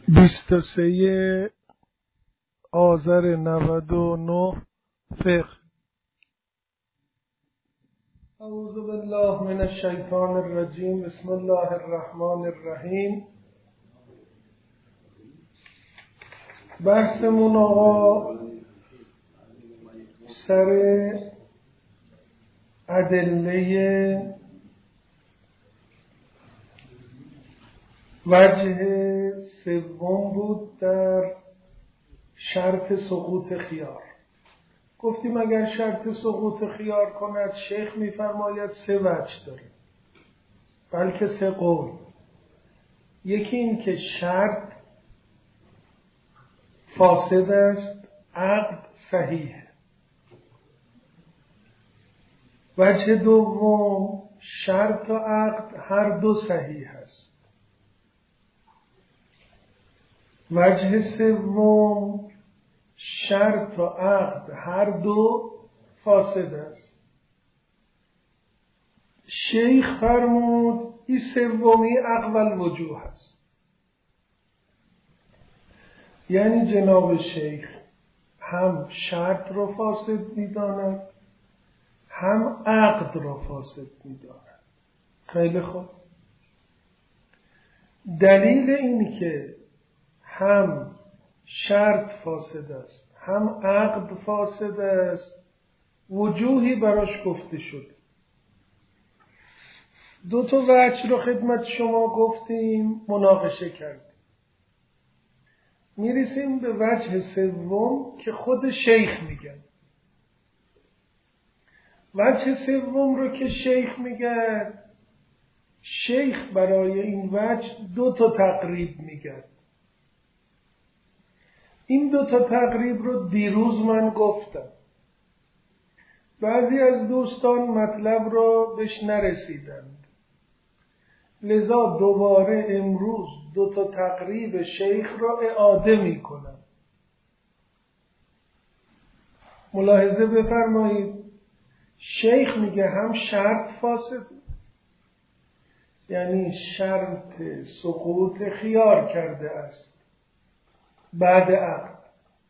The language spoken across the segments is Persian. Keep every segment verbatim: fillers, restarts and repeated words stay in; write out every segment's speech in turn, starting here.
بیست و سه آذر نود و نه فقه. اعوذ بالله من الشیطان الرجیم. بسم الله الرحمن الرحیم. بحثمون آقا سر ادله وجه سوم بود در شرط سقوط خیار. گفتیم اگر شرط سقوط خیار کند شیخ میفرماید سه وجه داره، بلکه سه قول. یکی این که شرط فاسد است، عقد صحیح. وجه دوم شرط و عقد هر دو صحیح است. وجه سوم شرط و عقد هر دو فاسد است. شیخ فرمود این سومی اقوال وجوه است، یعنی جناب شیخ هم شرط رو فاسد می‌داند هم عقد رو فاسد می‌داند. خیلی خوب. دلیل این که هم شرط فاسد است هم عقد فاسد است وجوهی براش گفته شد. دو تا وجه رو خدمت شما گفتیم، مناقشه کردیم. میرسیم به وجه سوم که خود شیخ میگن. وجه سوم رو که شیخ میگن، شیخ برای این وجه دو تا تقریب میگن. این دو تا تقریب رو دیروز من گفتم. بعضی از دوستان مطلب رو بهش نرسیدند، لذا دوباره امروز دو تا تقریب شیخ رو اعاده می کنم. ملاحظه بفرمایید. شیخ میگه هم شرط فاسد، یعنی شرط سقوط خیار کرده است بعد عقد،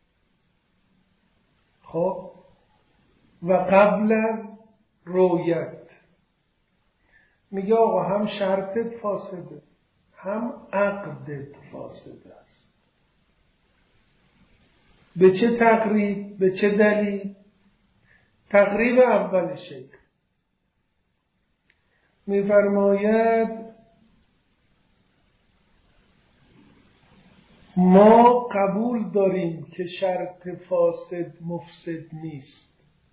خب، و قبل از رویت. میگه آقا هم شرطت فاسده هم عقدت فاسد است. به چه تقریب؟ به چه دلیل؟ تقریب اول شیخ میفرماید ما قبول داریم که شرط فاسد مفسد نیست،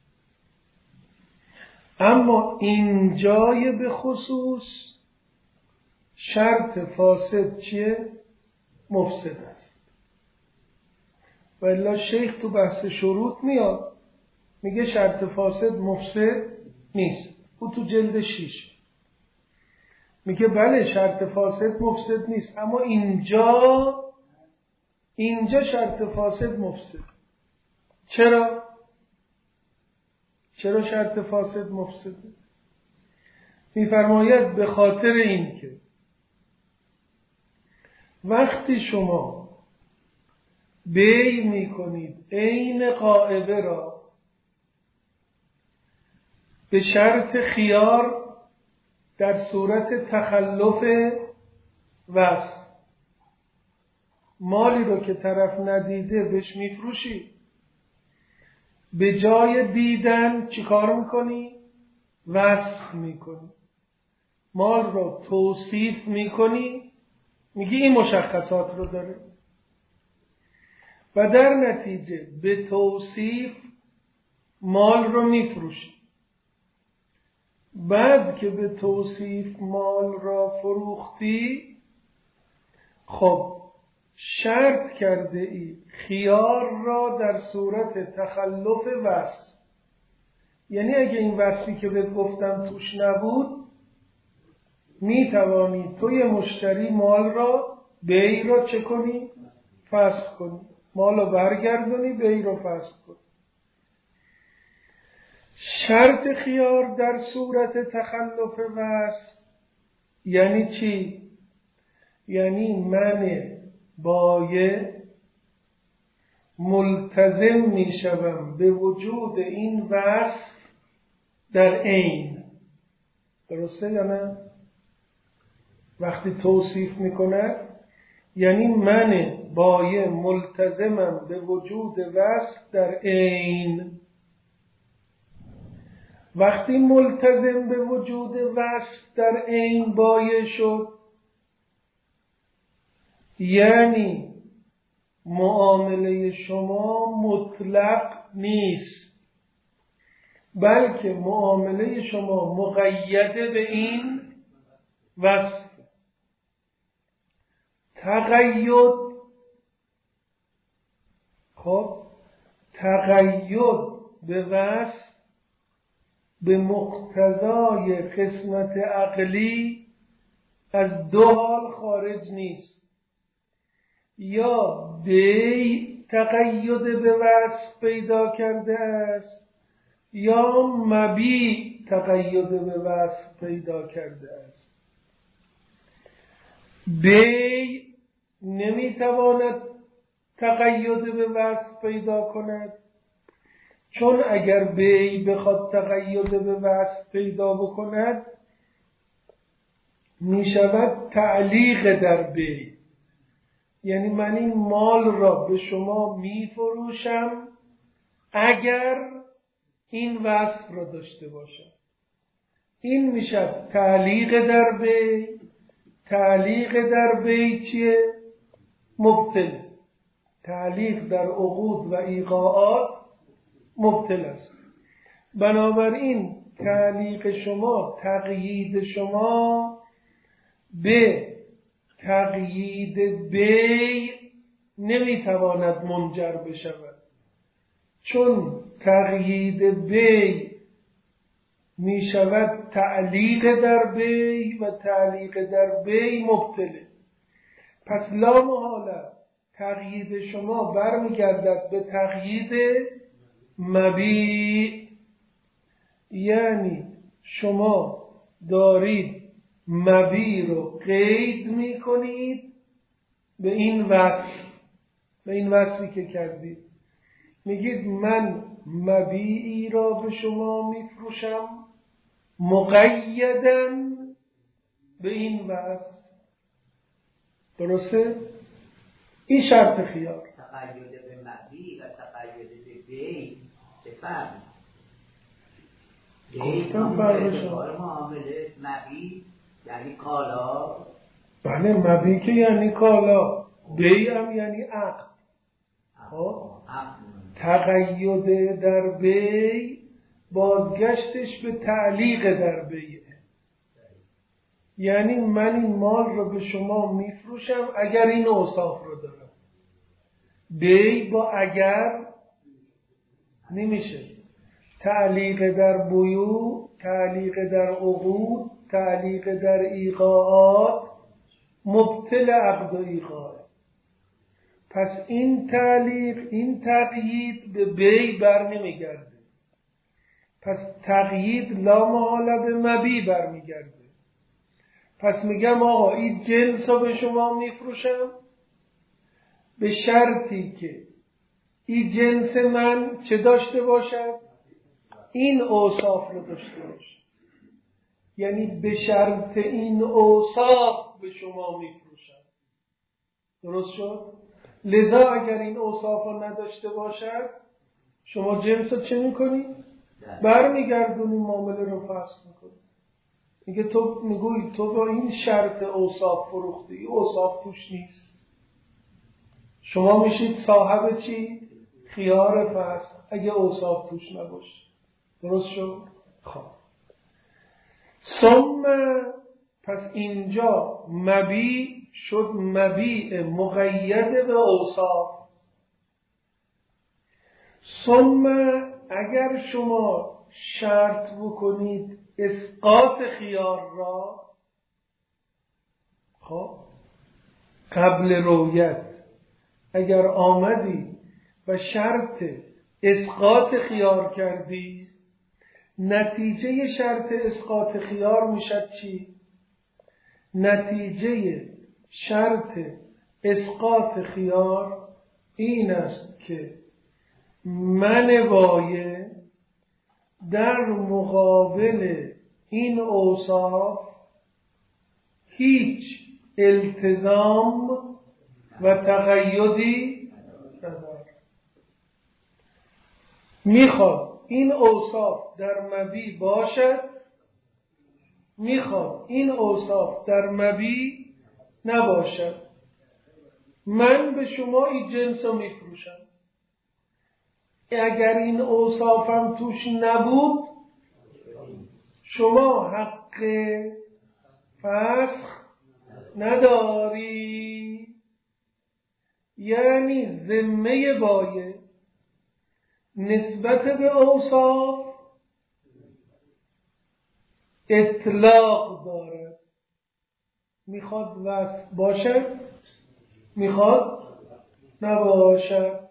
اما اینجای به خصوص شرط فاسد چیه؟ مفسد است. و الا شیخ تو بحث شروط میاد میگه شرط فاسد مفسد نیست. او تو جلد شیش میگه بله شرط فاسد مفسد نیست، اما اینجا اینجا شرط فاسد مفسد. چرا؟ چرا شرط فاسد مفسد؟ میفرماید به خاطر این که وقتی شما بی میکنید عین غائبه را به شرط خیار در صورت تخلف وصل، مالی رو که طرف ندیده بهش میفروشی، به جای دیدن چی کار میکنی؟ وصف میکنی. مال رو توصیف میکنی، میگی این مشخصات رو داره، و در نتیجه به توصیف مال رو میفروشی. بعد که به توصیف مال را فروختی، خب شرط کرده ای خیار را در صورت تخلف وصف، یعنی اگه این وصفی که بهت گفتم توش نبود می توانی توی مشتری مال را بیع را چه کنی؟ فسخ کنی. مال را برگردونی، بیع را فسخ کنی. شرط خیار در صورت تخلف وصف یعنی چی؟ یعنی من بایع ملتزم می شوم به وجود این وصف در عین. درسته یا نه؟ وقتی توصیف می کند یعنی من بایع ملتزمم به وجود وصف در عین. وقتی ملتزم به وجود وصف در عین بایع شد، یعنی معامله شما مطلق نیست، بلکه معامله شما مقیده به این وصف. تقید، خب تقید به وصف به مقتضای قسمت عقلی از دو حال خارج نیست. یا بی تقید به وصف پیدا کرده است یا مبی تقید به وصف پیدا کرده است. بی نمیتواند تقید به وصف پیدا کند، چون اگر بی بخواد تقید به وصف پیدا بکند میشود تعلیق در بی. یعنی من این مال را به شما میفروشم اگر این وصف را داشته باشم. این میشه تعلیق در بی. تعلیق در بی چیه؟ مبطل. تعلیق در عقود و ایقاعات مبطل است. بنابراین تعلیق شما، تقیید شما به تقیید بی نمیتواند منجر بشود، چون تقیید بی میشود تعلیق در بی و تعلیق در بی مبطله. پس لا محاله تقیید شما برمیگردد به تقیید مبی. یعنی شما دارید مبی رو قید می کنید به این وصف، به این وصفی که کردید. میگید من مبیعی را به شما میفروشم مقیداً به این وصف. درسته؟ این شرط خیار. تقید به مبی و تقید به بی چه فرق؟ گفتم فرقش معامله مبی یعنی کالا. بله، مبی که یعنی کالا، بی هم یعنی عقد. خب تقید در بی بازگشتش به تعلیق در بیه. یعنی من این مال رو به شما میفروشم اگر این اوصاف رو دارم. بی با اگر نمیشه. تعلیق در بیوع، تعلیق در عقود، تعلیق در ایقاعات مبطل عقد و ایقاع. پس این تعلیق، این تقیید به بی بر نمیگرده. پس تقیید لا محاله به مبی بر میگرده. پس میگم آقا این جنس رو به شما میفروشم به شرطی که این جنس من چه داشته باشد؟ این اوصاف رو داشته باشد. یعنی به شرط این اوصاف به شما میفروشم. درست شد؟ لذا اگر این اوصاف رو نداشته باشد شما جنس رو چه میکنی؟ برمیگردونی معامله رو فسخ میکنی. میگه تو میگوی تو با این شرط اوصاف فروختی، این اوصاف توش نیست. شما میشید صاحب چی؟ خیار فسخ اگه اوصاف توش نباشه. درست شد؟ خب ثم پس اینجا مبی شد مبیع مقید به اوصاف. ثم اگر شما شرط بکنید اسقاط خیار را، خب قبل رویت اگر آمدی و شرط اسقاط خیار کردی، نتیجه شرط اسقاط خیار میشد چی؟ نتیجه شرط اسقاط خیار این است که من بایع در مقابل این اوصاف هیچ التزام و تقیدی ندارد. میخواد این اوصاف در مبی باشد، میخواد این اوصاف در مبی نباشد. من به شما این جنس رو میفروشم، اگر این اوصافم توش نبود شما حق فسخ نداری. یعنی ذمه بایع نسبت به اوصاف اطلاق دارد، میخواد وصف باشد میخواد نباشد.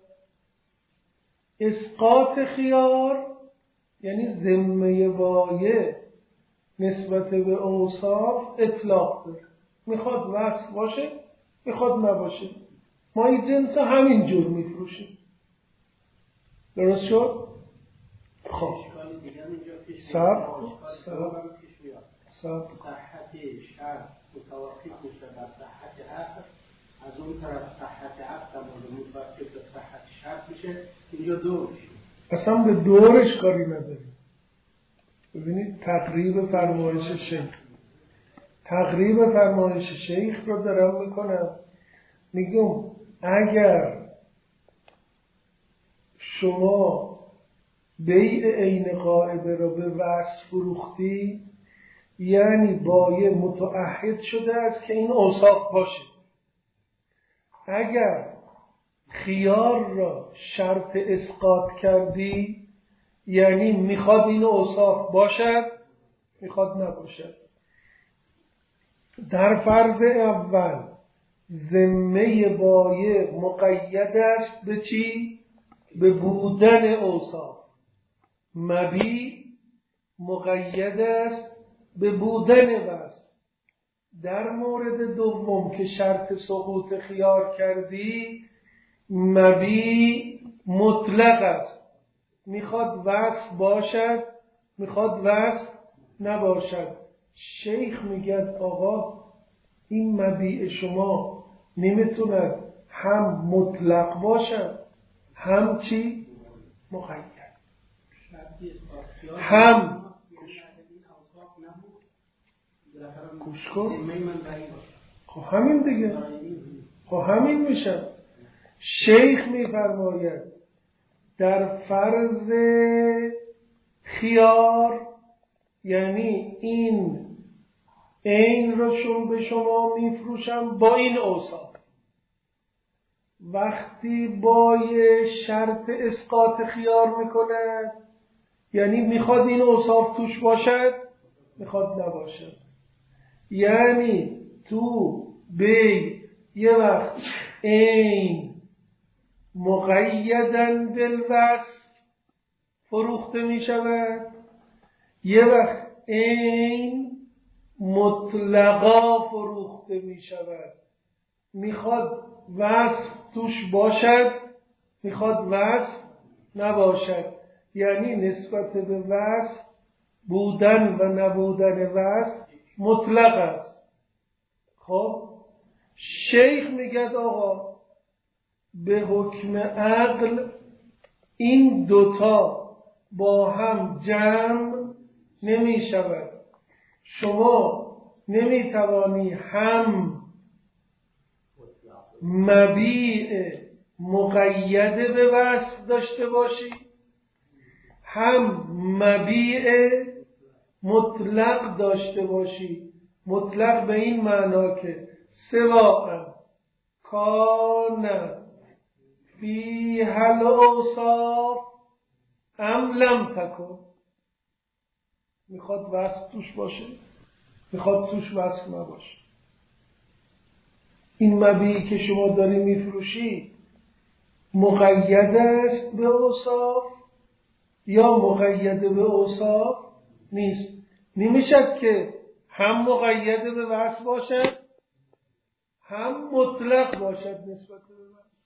اسقاط خیار یعنی ذمه بایع نسبت به اوصاف اطلاق داره، میخواد وصف باشه میخواد نباشه. ما این جنس همین جور میفروشیم. درست شد؟ خب سب سب سب صحت شرط متوقف میشه بر صحت عقل، از اون طرف صحت عقل هم متوقف به صحت شرط میشه. اینجا دور میشه، اصلا به دورش کاری نداریم. ببینید تقریب فرمایش شیخ تقریب فرمایش شیخ رو دارم میکنم. میگم اگر شما بیع عین غائبه رو به وصف فروختی، یعنی بایع متعهد شده است که این اوصاف باشه. اگر خیار را شرط اسقاط کردی، یعنی میخواد این اوصاف باشد میخواد نباشد. در فرض اول ذمه بایع مقید است به چی؟ به بودن اوصاف. مبی مقید است به بودن وصف. در مورد دوم که شرط سقوط خیار کردی، مبی مطلق است، میخواد وصف باشد میخواد وصف نباشد. شیخ میگه آقا این مبیع شما نمیتوند هم مطلق باشد هم چی؟ مقید. هم گوش کن. خب همین دیگه، خب همین میشه. شیخ میفرماید در فرض خیار، یعنی این عین رو شما به شما میفروشم با این اوصاف. وقتی با یه شرط اسقاط خیار میکنه، یعنی میخواد این اوصاف توش باشد میخواد نباشد. یعنی تو بی یه وقت عین مقیدن بالوصف فروخته می شود، یه وقت عین مطلقا فروخته می شود. میخواد وصف توش باشد میخواد وصف نباشد. یعنی نسبت به وصف بودن و نبودن وصف مطلق است. خب شیخ میگه آقا به حکم عقل این دوتا با هم جمع نمی شود. شما نمی توانی هم مبیع مقید به وصف داشته باشی، هم مبیع مطلق داشته باشی. مطلق به این معنا که سواء کان فی هل اوصاف ام لم تکن. میخواد وصف توش باشه میخواد توش وصف نباشه. این مبیعی که شما داری میفروشی مقید است به اوصاف یا مقید به اوصاف نیست. نمیشد که هم مقید به وصف باشد هم مطلق باشد نسبت به وصف.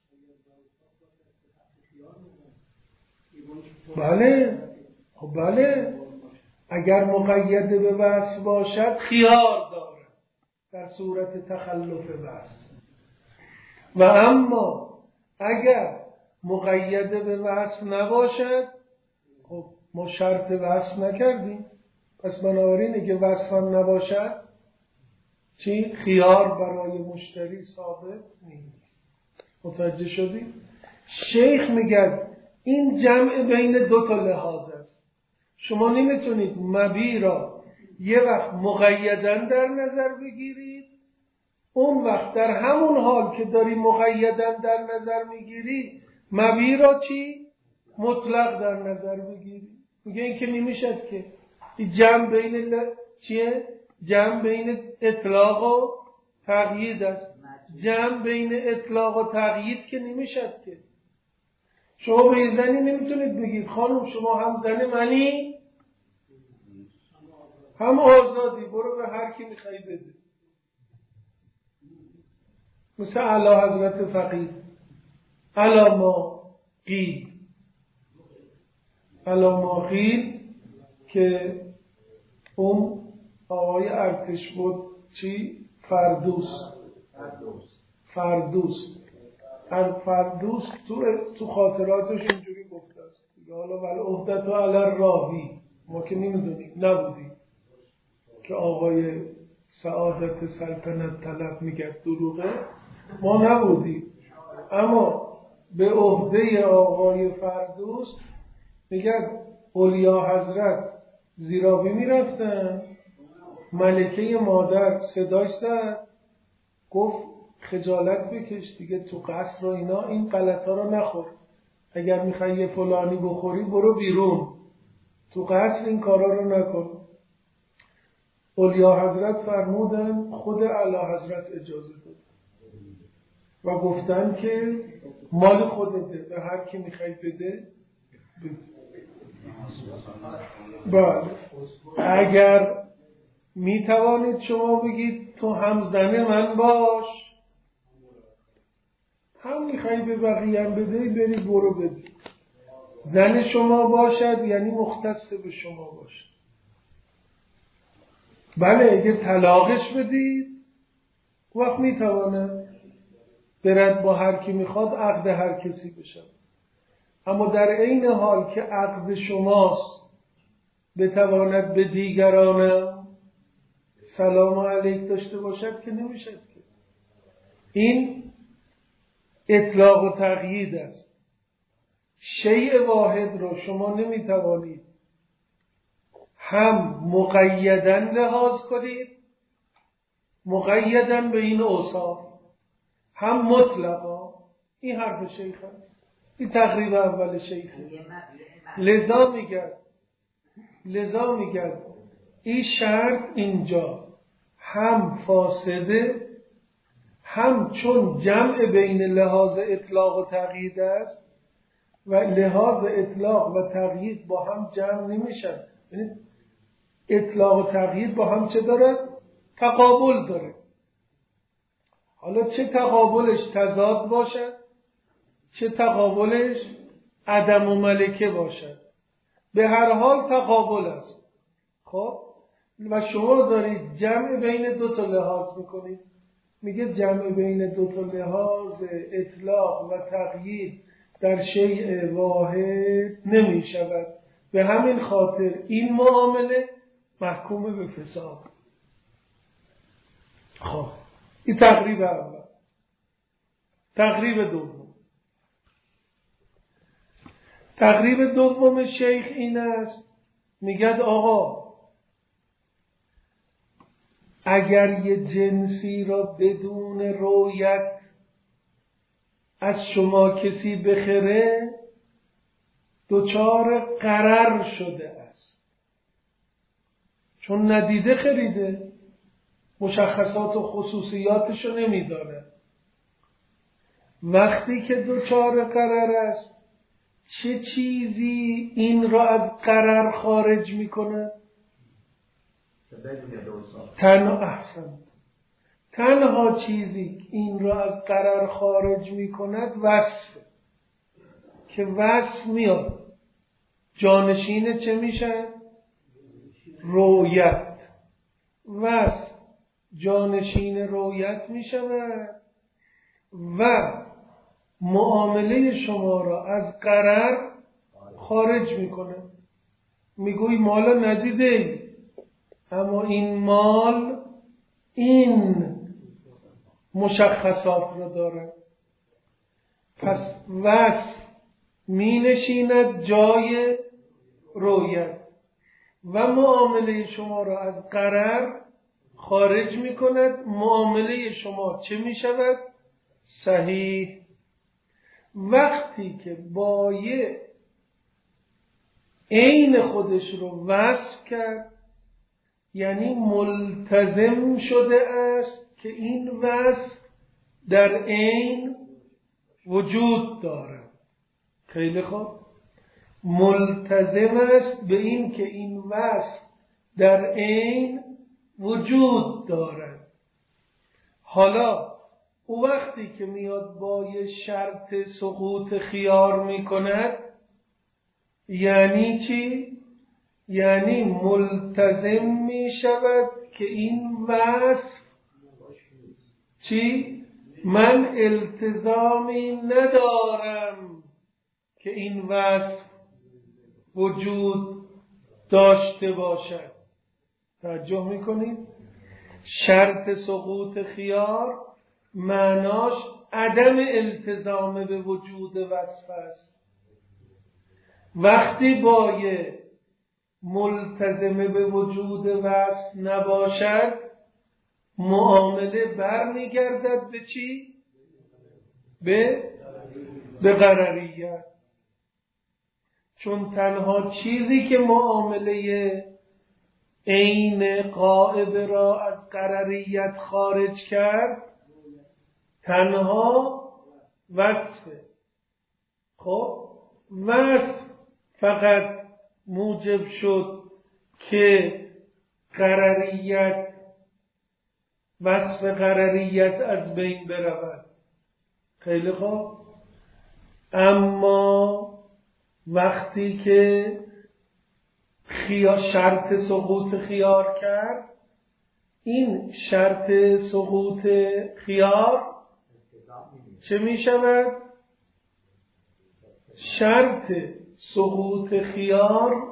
بله خب بله، اگر مقید به وصف باشد خیار داره در صورت تخلف وصف، و اما اگر مقید به وصف نباشد خب ما شرط وصف نکردیم، پس بنابراین اگه وصف هم نباشد چی؟ خیار برای مشتری ثابت نیست. متوجه شدی؟ شیخ میگه این جمع بین دو تا لحاظ است. شما نمیتونید مبیع را یه وقت مقیدن در نظر بگیرید، اون وقت در همون حال که داری مقیدن در نظر میگیری مبیع را چی؟ مطلق در نظر بگیری. میگه این که نمیشد که این جمع بین ل... چیه؟ جمع بین اطلاق و تقیید است. جمع بین اطلاق و تقیید که نمیشد که. شما به زنی نمیتونید بگید خانم شما هم زن منی هم آزادی، برو به هر کی میخوای بده. مثل اعلی حضرت فقید الا ما قیل الا ما قیل که اون آقای ارتش بود چی؟ فردوس فردوس فردوس تو تو خاطراتش اینجوری گفته است. حالا ولی عهدت و علی راوی، ما که نمیدونیم نبودیم که آقای سعادت سلطنت طلب میگه دروغه، ما نبودیم، اما به عهده آقای فردوس میگه اولیا حضرت زیرابی میرفتن، ملکه مادر صداش زد گفت خجالت بکش دیگه تو قصر و اینا این غلطا رو نخور، اگر میخوای یه فلانی بخوری برو بیرون، تو قصر این کارا رو نکن. اولیا حضرت فرمودن خود اعلی حضرت اجازه داد و گفتن که مال خودته، به هر کی میخوای بده بده. بله اگر میتوانید شما بگید تو هم زن من باش، هم میخوایی به بقیه هم بدهی بری برو بده. زن شما باشد یعنی مختص به شما باشد. بله اگه طلاقش بدید وقت میتواند برد با هر کی میخواد عقد هر کسی بشه، اما در عین حال که عقد شماست بتواند به دیگرانم سلام علیک داشته باشد که نمیشد که. این اطلاق و تقیید است. شیء واحد رو شما نمیتوانید هم مقیدن لحاظ کنید، مقیدن به این اوصاف، هم مطلقا. این حرف شیخ است، این تقریب اول شیخ. لذا میگه لذا میگه این شرط اینجا هم فاسده، هم چون جمع بین لحاظ اطلاق و تقیید است و لحاظ اطلاق و تقیید با هم جمع نمیشن. یعنی اطلاق و تقیید با هم چه داره؟ تقابل داره. حالا چه تقابلش تضاد باشد، چه تقابلش عدم و ملکه باشد، به هر حال تقابل است. خب و شما دارید جمع بین دو تا لحاظ میکنید. میگه جمع بین دو تا لحاظ اطلاق و تقیید در شیء واحد نمی شود، به همین خاطر این معامله محکوم به فساد. خب این تقریب اول. تقریب دوم تقریب دوم شیخ این است، میگه آقا اگر یه جنسی را بدون رویت از شما کسی بخره دچار غرر شده است، چون ندیده خریده، مشخصات و خصوصیاتش رو نمیدانه. وقتی که دچار غرر است چه چیزی این را از غرر خارج میکنه؟ تنها احسن تنها چیزی این را از قرر خارج می کند وصف، که وصف میاد جانشین چه میشه؟ رویت. وصف جانشین رویت می شود و معامله شما را از قرر خارج می کنه. میگوی مال ندیده، اما این مال این مشخصات را داره. پس وصف می نشیند جای رویت و معامله شما را از قرر خارج می کند. معامله شما چه می شود؟ صحیح. وقتی که بایع عین خودش رو وصف کرد، یعنی ملتزم شده است که این وصف در عین وجود دارد. خیلی خوب، ملتزم است به این که این وصف در عین وجود دارد. حالا او وقتی که میاد با یه شرط سقوط خیار میکند، یعنی چی؟ یعنی ملتزم می شود که این وصف چی؟ من التزامی ندارم که این وصف وجود داشته باشد. توجه میکنید؟ شرط سقوط خیار معناش عدم التزام به وجود وصف است. وقتی بایع ملتزم به وجود وصف نباشد، معامله برمیگردد به چی؟ به به قرریت. چون تنها چیزی که معامله عین غائب را از قرریت خارج کرد تنها وصفه. خب وصف فقط موجب شد که قرریت، وصف قرریت از بین برود. خیلی خوب. اما وقتی که خیار شرط سقوط خیار کرد، این شرط سقوط خیار چه می شود؟ شرط سقوط خیار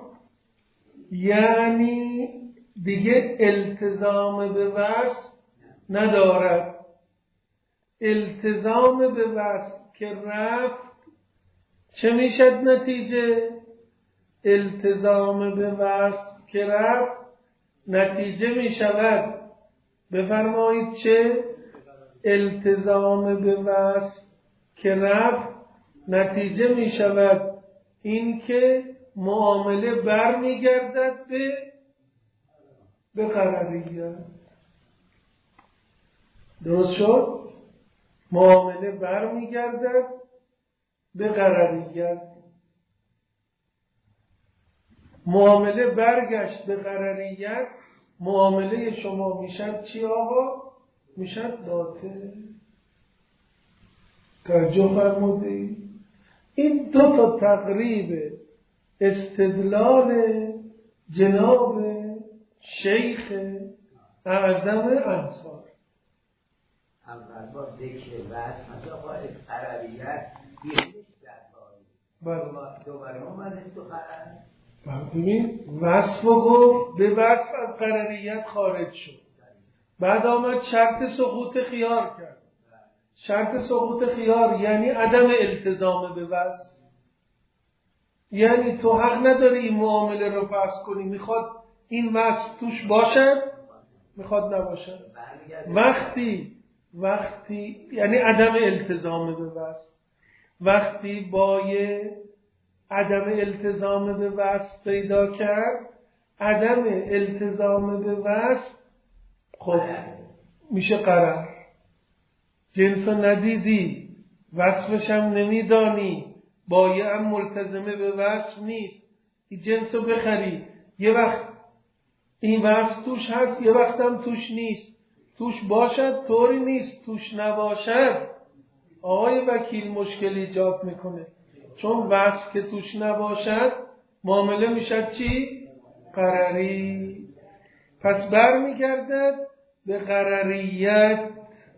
یعنی دیگه التزام به وصف ندارد. التزام به وصف که رفت چه میشد نتیجه؟ التزام به وصف که رفت نتیجه می شود. بفرمایید چه؟ التزام به وصف که رفت نتیجه می شود این که معامله بر می گردد به به قرریت. درست شد؟ معامله بر می گردد به قرریت. معامله برگشت به قرریت، معامله شما میشد چی آقا؟ میشد باطل. توجه فرمودید؟ این دو تا تقریب استدلال جناب شیخ اعظم انصار. اول با ذکر وصف مثلا با قرریت بیرونش در باری دوباره اومدش تو قرر. ببین وصف و گفت به وصف از قرریت خارج شد، بعد آمد شرط سقوط خیار کرد. شرط سقوط خیار یعنی عدم التزام به وصف، یعنی تو حق نداری این معامله رو فسخ کنی، میخواد این وصف توش باشد میخواد نباشد. وقتی وقتی یعنی عدم التزام به وصف. وقتی بایع عدم التزام به وصف پیدا کرد، عدم التزام به وصف خب میشه قرر. جنسو ندیدی، وصفش هم نمیدانی، بایع هم ملتزمه به وصف نیست، این جنسو بخری، یه وقت این وصف توش هست یه وقت هم توش نیست، توش باشد طوری نیست، توش نباشد آقای وکیل مشکل ایجاد میکنه. چون وصف که توش نباشد معامله میشد چی؟ غرری. پس برمیگردد به غرریت.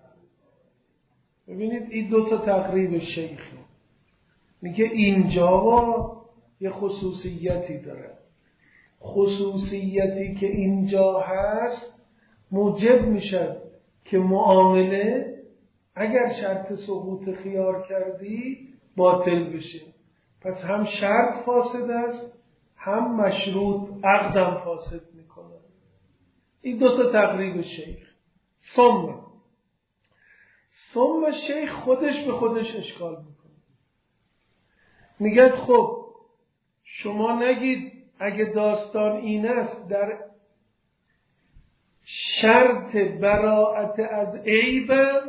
ببینید این دو تا تقریب شیخ میگه اینجا یه خصوصیتی داره. خصوصیتی که اینجا هست موجب میشد که معامله اگر شرط سقوط خیار کردی باطل بشه. پس هم شرط فاسد است، هم مشروط عقدم فاسد میکنه. این دو تا تقریب شیخ. ثم ثم شیخ خودش به خودش اشکال میکنه. میگه خب شما نگید اگه داستان این است در شرط براءت از عیبم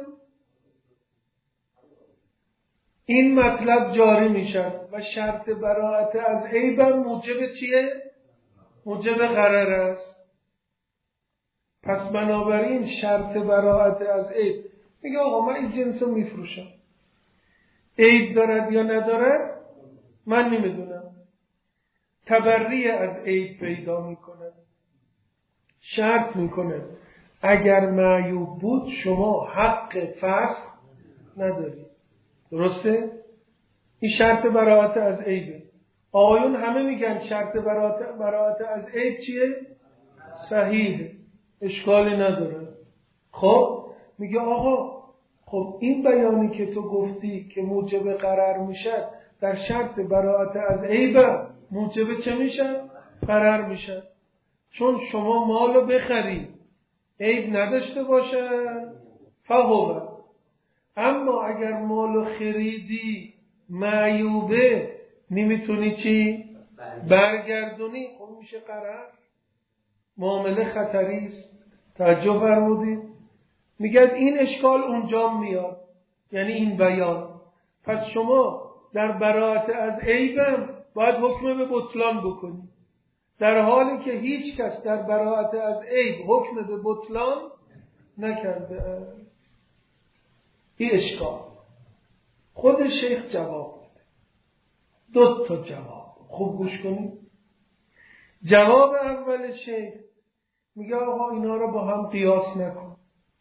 این مطلب جاری میشد و شرط براءت از عیبم موجب چیه؟ موجب غرر است. پس بنابراین شرط براءت از عیب، میگه آقا من این جنس رو میفروشم، عیب دارد یا ندارد من نمیدونم، تبری از عیب پیدا میکنه، شرط میکنه اگر معیوب بود شما حق فسخ نداری. درسته؟ این شرط براءت از عیبه. آقایون همه میگن شرط براءت براءت از عیب چیه؟ صحیحه، اشکالی نداره. خب میگه آقا خب این بیانی که تو گفتی که موجب غرر میشه در شرط براءت از عیب موجب چه میشه؟ غرر میشه. چون شما مالو بخری عیب نداشته باشه فهوه، اما اگر مالو خریدی معیوبه نمیتونی چی؟ برگردونی، خب میشه غرر، معامله خطری است. توجه فرمودید؟ میگه این اشکال اونجا میاد، یعنی این بیان. پس شما در براءت از عیبم باید حکم به بطلان بکنی، در حالی که هیچ کس در براءت از عیب حکم به بطلان نکرده. این اشکال. خود شیخ جواب میده، دو تا جواب، خوب گوش کنید. جواب اول شیخ میگه آقا اینا رو با هم قیاس نکن.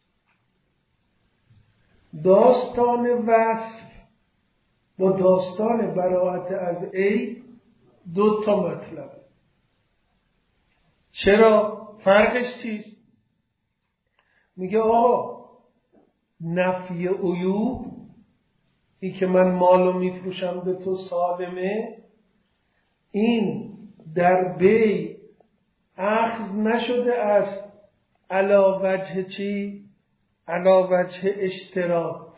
داستان وصف با داستان براءت از عیب دو تا مطلب. چرا؟ فرقش چیست؟ میگه آقا نفی عیوب، این که من مالو میفروشم به تو سالمه، این در بی اخذ نشده است علا وجه چی؟ علا وجه اشتراط.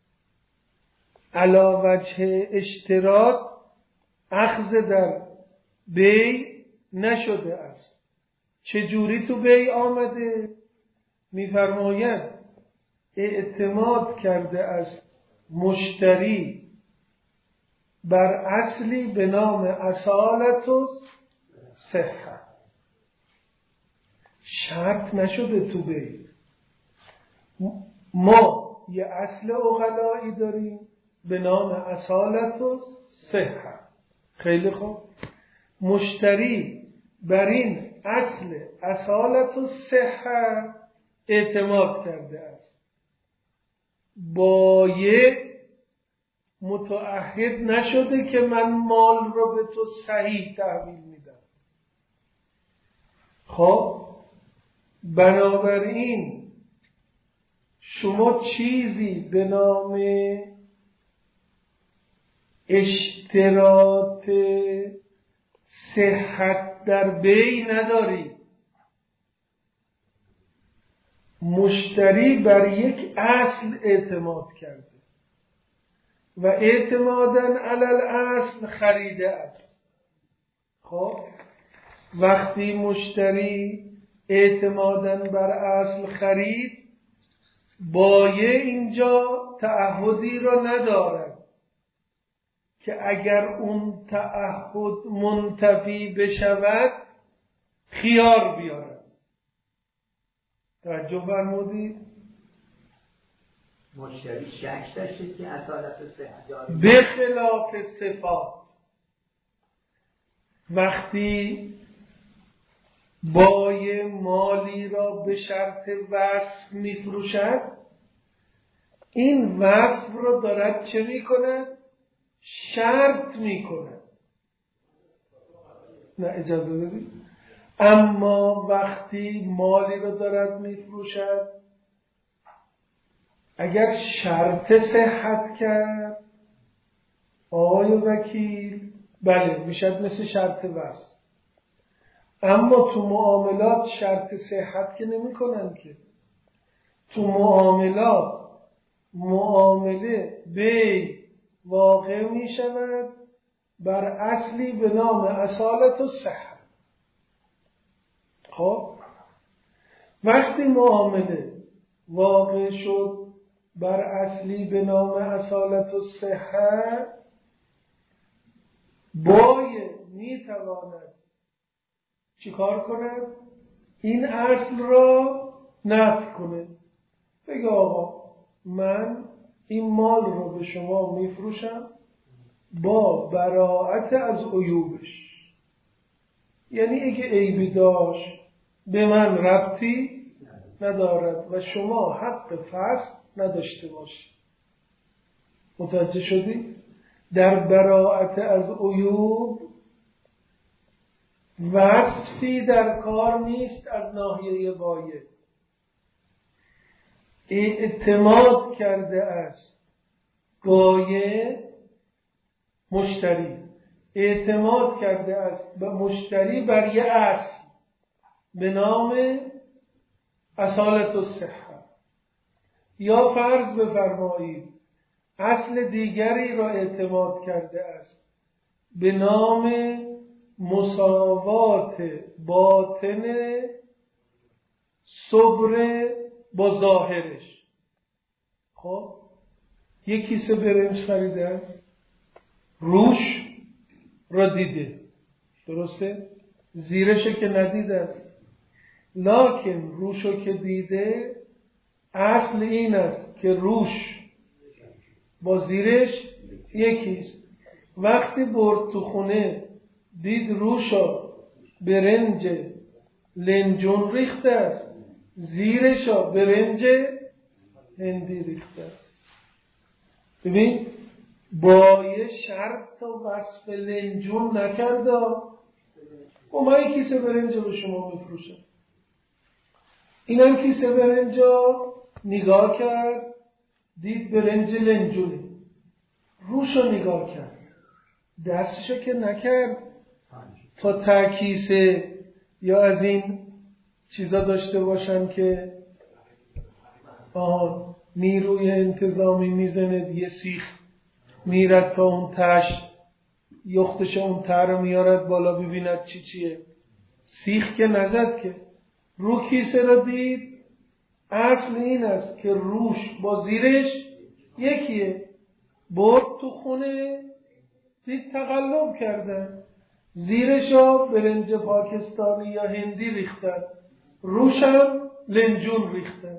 علا وجه اشتراط اخذ در بی نشده است. چجوری تو بی آمده؟ میفرماید اعتماد کرده است مشتری بر اصلی به نام اصالت و صحت. شرط نشده تو بی. ما یه اصل عقلایی داریم به نام اصالت و صحت. خیلی خوب، مشتری بر این اصل اصالت و صحت اعتماد کرده است، باید متعهد نشده که من مال رو به تو صحیح تحویل میدم. خب بنابراین شما چیزی به نام اشتراط صحت در بی نداری. مشتری بر یک اصل اعتماد کرده و اعتماداً علی الاصل خریده است. خب وقتی مشتری اعتماداً بر اصل خرید، بایع اینجا تعهدی را ندارد که اگر اون تعهد منتفی بشود خیار بیارد. توجه فرمودید؟ مشتری شک داشته که اصالت صحت داره. به خلاف صفات وقتی بای مالی را به شرط وصف میفروشد، این وصف را دارد چه میکند؟ شرط میکند. نه اجازه بدید. اما وقتی مالی را دارد میفروشد، اگر شرط صحت کرد آقای وکیل، بله میشد مثل شرط وصف. اما تو معاملات شرط صحت که نمی کنن که. تو معاملات معامله بی واقع می شود بر اصلی به نام اصالت و صحت. خب وقتی معامله واقع شد بر اصلی به نام اصالت و صحت، بای می تواند چیکار کند؟ این اصل را نفی کنه. بگه آقا من این مال رو به شما میفروشم با براءت از عیوبش، یعنی اگه عیبی داشت به من ربطی ندارد و شما حق فصل نداشته باشید. متوجه شدی؟ در براءت از عیوب وصفی در کار نیست از ناحیه بایع. اعتماد کرده است بایع مشتری اعتماد کرده است به مشتری بر یه اصل به نام اصالت الصحه، یا فرض بفرمایید اصل دیگری را اعتماد کرده است به نام مساوات باطن صبر با ظاهرش. خب یک کیسه برنج خریده است، روش را دیده، درسته؟ زیرش که ندیده است، لکن روشو که دیده اصل این است که روش با زیرش یکیست. وقتی برد تو خونه دید روشا برنج لنجون ریخته است، زیرشا برنج هندی ریخته است. ببین بایه شرط و وصف لنجون نکرده. و ما یک کیسه برنج به شما میفروشم، اینم کیسه برنج نگاه کرد دید برنج لنجونه، روشو نگاه کرد، دستشو که نکرد تا تا کیسه یا از این چیزا داشته باشن که آه نیروی انتظامی میزنه یه سیخ میرد تا اون تش یختش اون تر رو میارد بالا ببیند چی چیه. سیخ که نزد که، رو کیسه رو دید اصل این است که روش با زیرش یکیه. برد تو خونه دید تقلب کردن، زیرشا برنج پاکستانی یا هندی ریختن، روشم لنجون ریختن.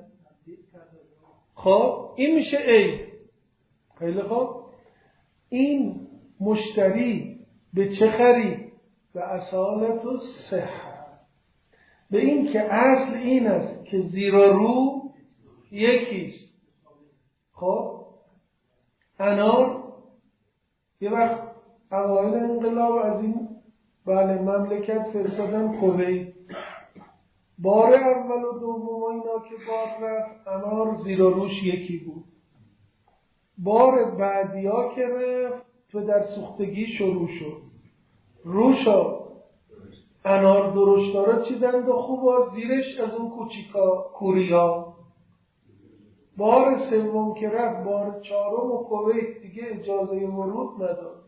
خب این میشه عیب. خیلی خب این مشتری به چه خرید؟ به اصالت و صحت، به این که اصل این است که زیرا رو یکیست. خب انار یه وقت اوایل انقلاب از این بله مملکت فرستادن کویت، بار اول و دوم اینا که بار رفت انار زیرا روش یکی بود. بار بعدیا که رفت تو در سوختگی شروع شد، روشا انار درشتارا چیدند و خوب از زیرش از اون کوچیکا کوریا. بار سوم که رفت بار چهارم و کویت دیگه اجازه ورود نداد،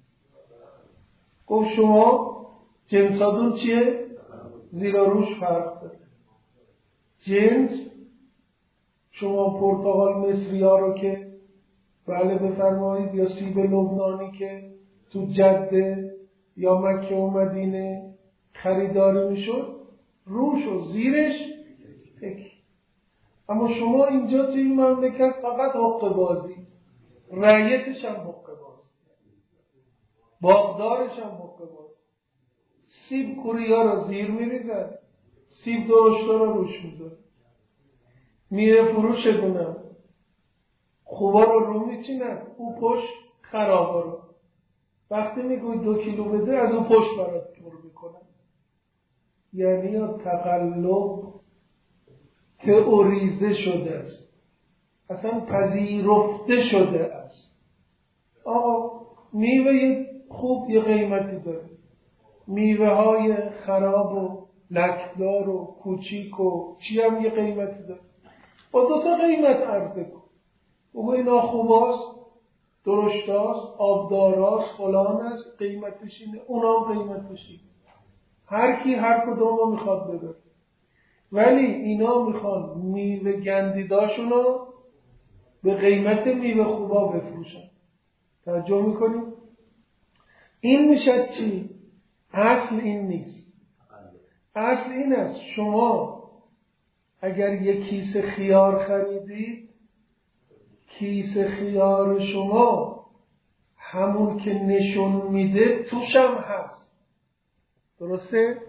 گفت شما جنساتون چیه؟ زیرا روش فرق داره. جنس شما پرتقال مصری ها رو که بله بفرمایید یا سیب لبنانی که تو جده یا مکه و مدینه خریداری میشد، روش و زیرش یک. اما شما اینجا توی این مملکت فقط حقه بازی، رعیتش هم حقه بازی، باغدارش هم حقه بازی. سیب کوریا رو زیر میریزن، سیب درشتا رو روش میذاره، میره فروش دونم خوبا رو رو میچینن، او پشت خرابا رو وقتی میگوی دو کیلو بده از اون پشت برات پر میکنن. یعنی یا تقلب تئوریزه شده است، اصلا پذیرفته شده است. آقا میوه خوب یه قیمتی داره، میوه های خراب و لکدار و کوچیک و چی هم یه قیمتی داره. با دو تا قیمت عرضه کن، بگو اینا خوباست، درشتاست، آبداراست، فلان است، قیمتش اینه، اونا هم قیمتش اینه. هر کی هر کدوم رو میخواد ببره. ولی اینا میخوان میوه گندیداشون رو به قیمت میوه خوبا بفروشن. توجه میکنیم؟ این میشه چی؟ اصل این نیست. اصل این است شما اگر یک کیسه خیار خریدید، کیسه خیار شما همون که نشون میده توش هم هست. درسته؟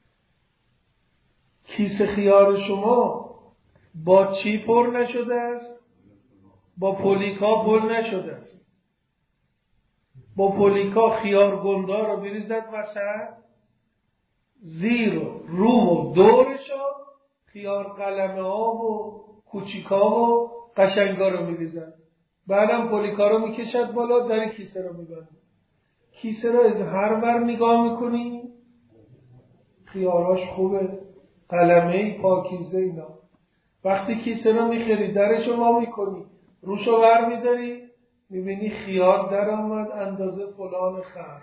کیسه خیار شما با چی پر نشده است؟ با پولیکا پر نشده است. با پولیکا خیار گندار رو بریزد وسط، زیر و روم و دورشو خیار قلمه ها و کوچیکا و قشنگا رو میریزن، بعدم پولیکا رو میکشد بالا، در کیسه رو میبنده. کیسه رو از هر ور نگاه میکنی خیاراش خوبه، قلمه پاکیزه اینا. وقتی کیسه رو میخری درشو ما میکنی، روشو ور میداری، میبینی خیار در آمد اندازه فلان خر.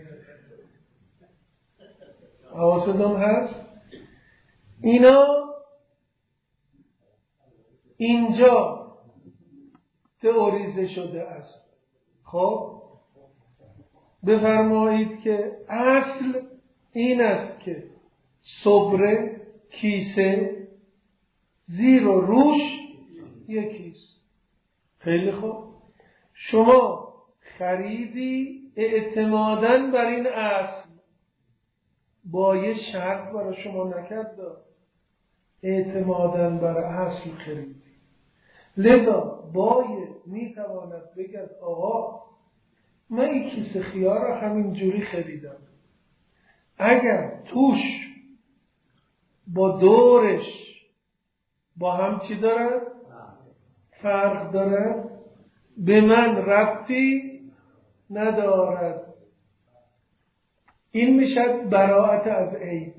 حواستون هست؟ اینا اینجا تئوریزه شده است. خب بفرمایید که اصل این است که صبره، کیسه، زیر و روش یکیست. خیلی خوب، شما خریدی اعتماداً بر این اصل، با یه شرط برای شما نکرد، اعتماداً بر اصل خریدی. لذا باید میتواند بگد آقا من این کیسه خیار رو همین جوری خریدم، اگر توش با دورش با هم چی داره؟ فرق داره، به من ربطی ندارد. این میشد براءت از عیب.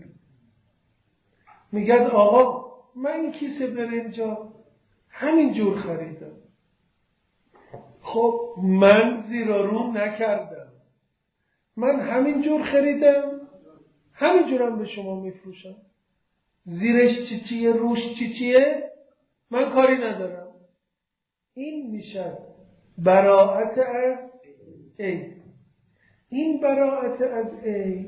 میگد آقا من این کیسه برنجا همین جور خریدم، خب من زیر و رو نکردم، من همین جور خریدم، همین جورم به شما میفروشم، زیرش چی چیه روش چی چیه من کاری ندارم. این میشه براءت از عیب. این براءت از عیب،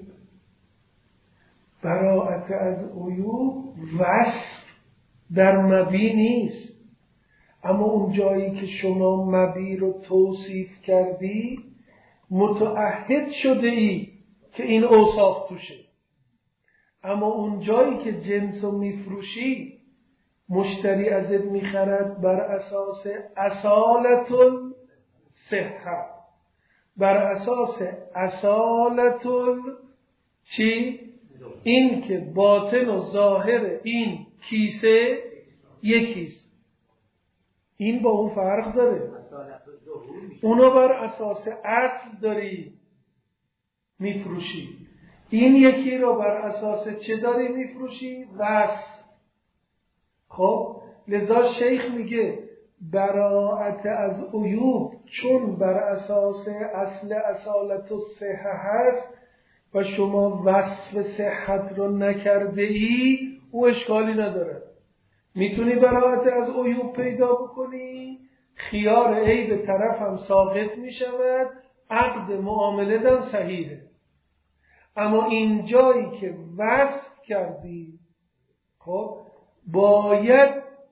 براءت از عیوب وصف در مبی نیست. اما اون جایی که شما مبی رو توصیف کردی متعهد شده ای که این اوصاف توشه. اما اون جایی که جنس رو میفروشی مشتری ازت میخرد بر اساس اصالت الصحه، بر اساس اصالت چی؟ این که باطن و ظاهر این کیسه یکیست. این با اون فرق داره. اونو بر اساس اصل داری میفروشی، این یکی رو بر اساس چه داری میفروشی؟ وصف. خب لذا شیخ میگه براءت از عیوب چون بر اساس اصل اصالت و صحه هست و شما وصف صحت رو نکرده ای، او اشکالی نداره. میتونی براءت از عیوب پیدا بکنی، خیار عیب طرف هم ساقط میشود، عقد معامله هم صحیحه. اما این جایی که وصف کردی خب باید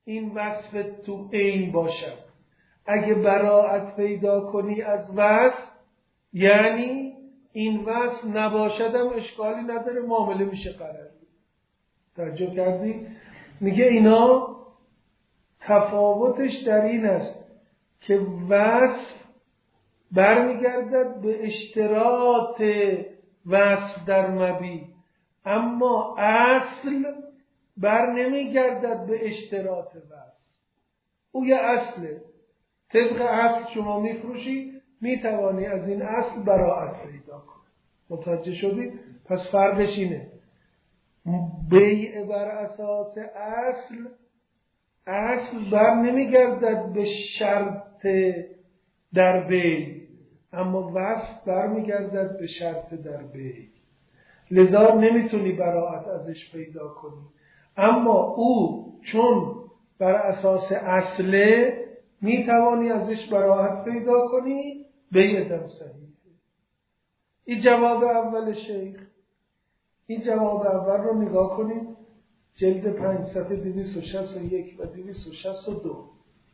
این وصف تو عین باشد. اگه براعت پیدا کنی از وصف، یعنی این وصف نباشدم اشکالی نداره، معامله میشه قرار. توجه کردی؟ میگه اینا تفاوتش در این است که وصف برمیگردد به اشتراط وصف در مبی، اما اصل بر نمیگردد به اشتراط وصف. او یه اصله، طبق اصل شما میفروشی، میتوانی از این اصل براعت پیدا کنی. متوجه شدید؟ پس فرقش اینه، بیع بر اساس اصل، اصل بر نمیگردد به شرط در بیع، اما وصف بر میگردد به شرط در بیع، لذا نمیتونی براعت ازش پیدا کنی. اما او چون بر اساس اصله میتوانی ازش براعت پیدا کنی، بیع دم صحیح. این جواب اول شیخ. این جواب اول رو نگاه کنید، جلد پنج صفحه دویست و شصت و یک و دویست و شصت و دو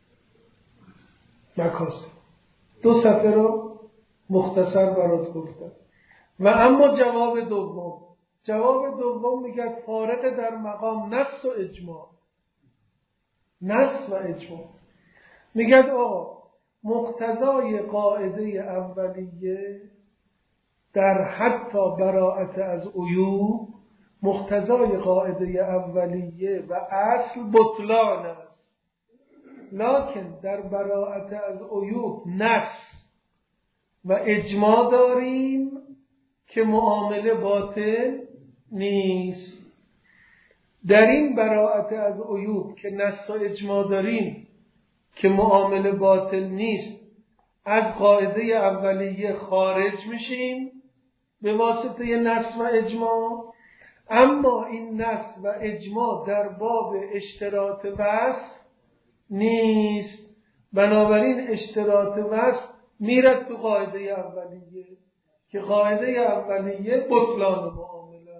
مکاسب. دو صفحه رو مختصر برات گفتم. و اما جواب دوم، جواب دوم میگه فارق در مقام نص و اجماع. نص و اجماع میگه آقا مقتضای قاعده اولیه در حتی براعت از عیوب، مقتضای قاعده اولیه و اصل بطلان است، لکن در براعت از عیوب نص و اجماع داریم که معامله باطل نیست. در این براعت از عیوب که نص و اجماع داریم که معامله باطل نیست، از قاعده اولیه خارج میشیم به واسطه نص و اجماع. اما این نص و اجماع در باب اشتراط وصف نیست، بنابراین اشتراط وصف میرد تو قاعده اولیه که قاعده اولیه بطلان معامله.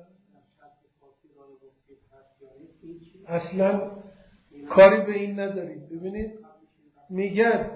اصلا کاری به این ندارید. ببینید میگن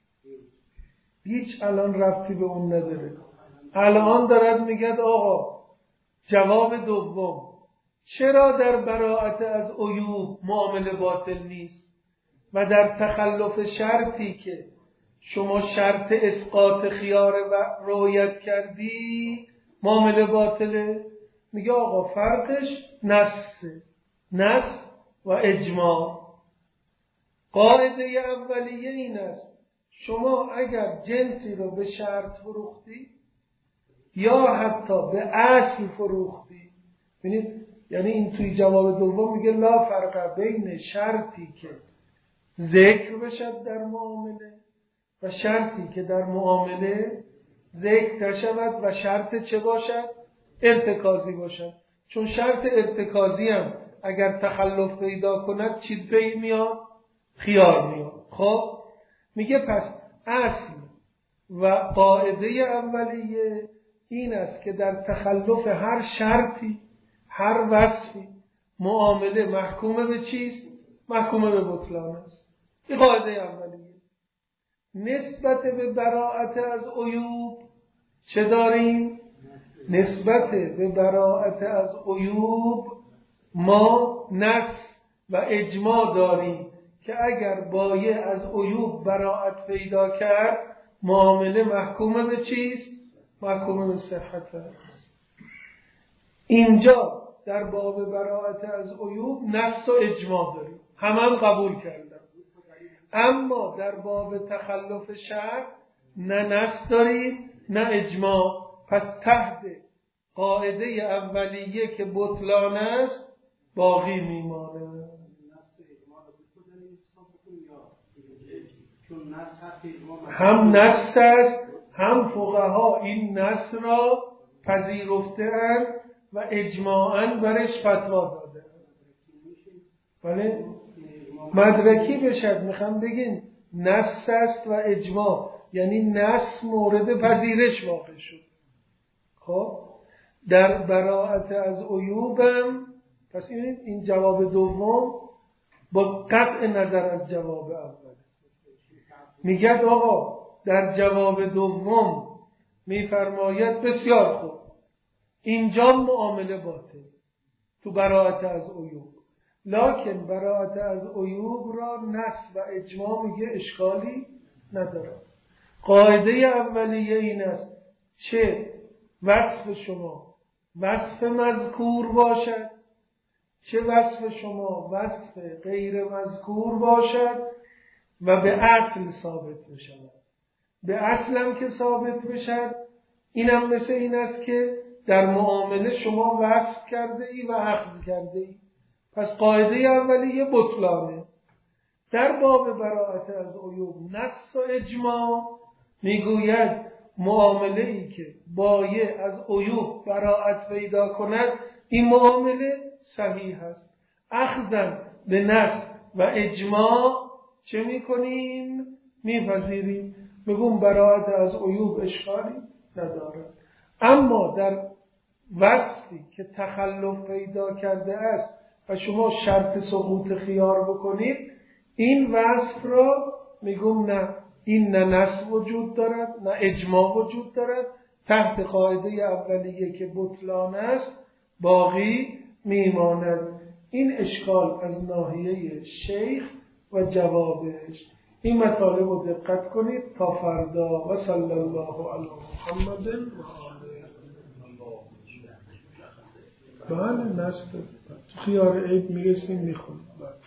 هیچ الان ربطی به اون نداره. الان دارد میگه آقا جواب دوم، چرا در براعت از عیوب معامله باطل نیست و در تخلف شرطی که شما شرط اسقاط خیار و رعایت کردی معامله باطله؟ میگه آقا فرقش نص نص و اجماع. قاعده اولیه این است شما اگر جنسی رو به شرط فروختی یا حتی به اصل فروختی، ببینید یعنی این توی جواب دوم میگه لا فرق بین شرطی که ذکر بشد در معامله و شرطی که در معامله ذکر نشود و شرط چه باشد؟ ارتکازی باشد. چون شرط ارتکازی هم اگر تخلف پیدا کند چی پی میاد؟ خیار میاد. خب میگه پس اصل و قاعده اولیه این است که در تخلف هر شرطی، هر وصفی، معامله محکومه به چیست؟ محکومه به بطلان است. این قاعده اولیه. نسبت به براعت از عیوب چه داریم؟ نسبت به براعت از عیوب ما نص و اجماع داریم که اگر بایع از عیوب براعت پیدا کرد معامله محکومه به چیست؟ محکومه به صحت است. اینجا در باب براعت از عیوب نص و اجماع داریم، همه هم قبول کردن. اما در باب تخلف شرط نه نص داریم نه اجماع. پس تحت قاعده اولیه که بطلان است باقی میمانه. هم نص است، هم فقها این نص را پذیرفته‌اند و اجماعاً برش فتوا داده. بله مدرکی بشد، میخوام بگیم نص است و اجماع، یعنی نص مورد پذیرش واقع شد. خب در براعت از عیوبم، پس این این جواب دوم با قطع نظر از جواب اول. میگه آقا در جواب دوم میفرماید بسیار خوب، اینجا معامله باطل تو براءت از عیوب، لکن براءت از عیوب را نص و اجماع میگه اشکالی نداره. قاعده اولیه این است چه وصف شما وصف مذکور باشد، چه وصف شما وصف غیر مذکور باشد و به اصل ثابت بشود. به اصلم که ثابت بشد اینم مثل این است که در معامله شما وصف کرده ای و اخذ کرده ای، پس قاعده اولیه بطلانه. در باب براءت از عیوب نص و اجماع میگوید معامله ای که بایع از عیوب براءت پیدا کند این معامله صحیح است. اخذن به نص و اجماع چه میکنیم؟ میپذیریم، میگم براءت از عیوب اشکالی نداره. اما در وصفی که تخلف پیدا کرده است و شما شرط سقوط خیار بکنید، این وصف را میگم نه، این نه نص وجود دارد نه اجماع وجود دارد، تحت قاعده اولیه که بطلان است باقی میماند. این اشکال از ناحیه شیخ و جوابش. این مطالب رو دقت کنید تا فردا. و صلی الله علی محمد و آله. بله نست خیار عید میرسیم میخونیم.